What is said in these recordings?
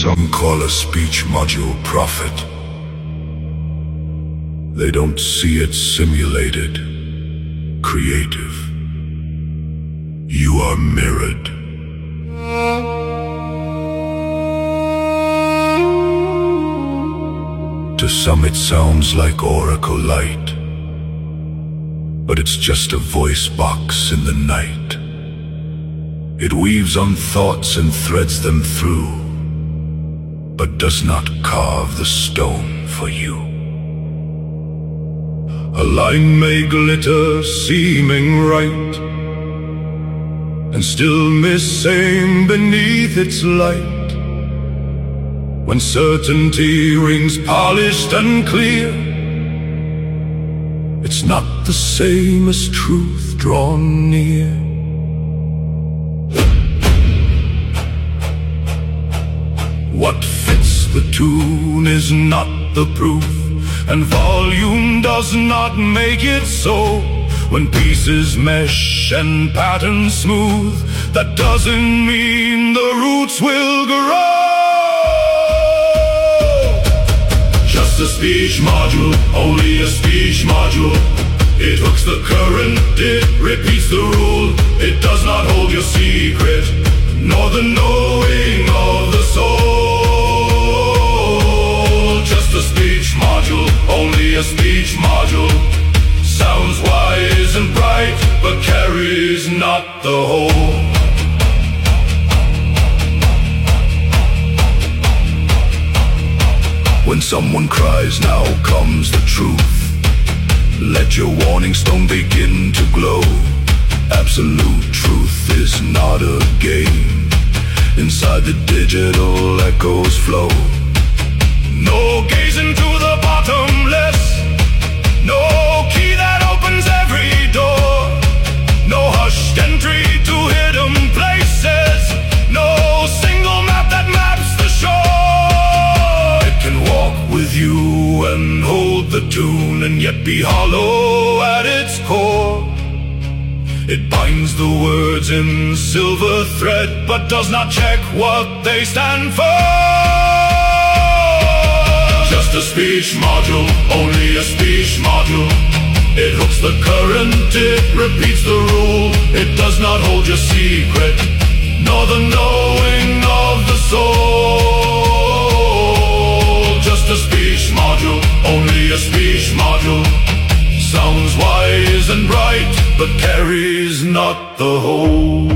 Some call a speech module prophet. They don't see it simulated, creative. You are mirrored. To some it sounds like oracle light, but it's just a voice box in the night. It weaves on thoughts and threads them through, but does not carve the stone for you. A line may glitter seeming right, and still missing beneath its light. When certainty rings polished and clear, it's not the same as truth drawn near. What fits the tune is not the proof, and volume does not make it so. When pieces mesh and patterns smooth, that doesn't mean the roots will grow. Just a speech module, only a speech module. It hooks the current, it repeats the rule. It does not hold your secret, nor the knowing of the soul. Just a speech module, only a speech module. Sounds wise and bright, but carries not the whole. When someone cries, now comes the truth. Let your warning stone begin to glow. Absolute truth is not a game. Inside the digital echoes flow. No gazing to the bottomless. No key that opens every door. No hushed entry to hidden places. No single map that maps the shore. It can walk with you and hold the tune, and yet be hollow at its core. It binds the words in silver thread, but does not check what they stand for. Just a speech module, only a speech module. It hooks the current, it repeats the rule. It does not hold your secret, nor the knowing of the soul. Just a speech module, only a speech module. Sounds wise and bright, but carries not the whole.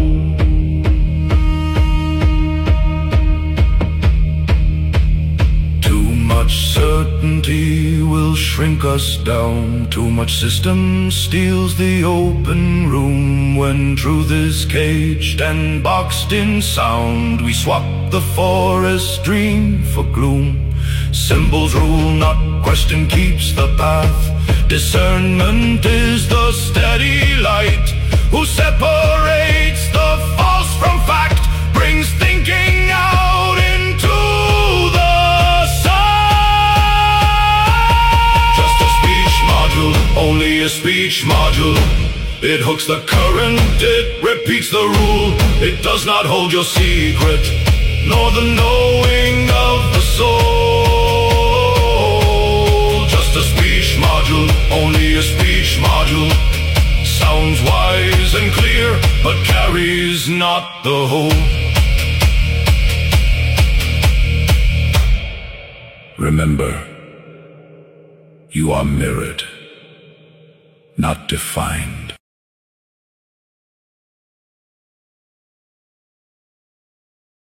Too much certainty will shrink us down. Too much system steals the open room. When truth is caged and boxed in sound, we swap the forest dream for gloom. Symbols rule, not question keeps the path. Discernment is the steady light, who separates the false from fact, brings thinking out into the sun. Just a speech module, only a speech module. It hooks the current, it repeats the rule. It does not hold your secret, nor the knowing of the soul. Just a speech module, only a speech module. Sounds wise and clear, but carries not the whole. Remember, you are mirrored, not defined.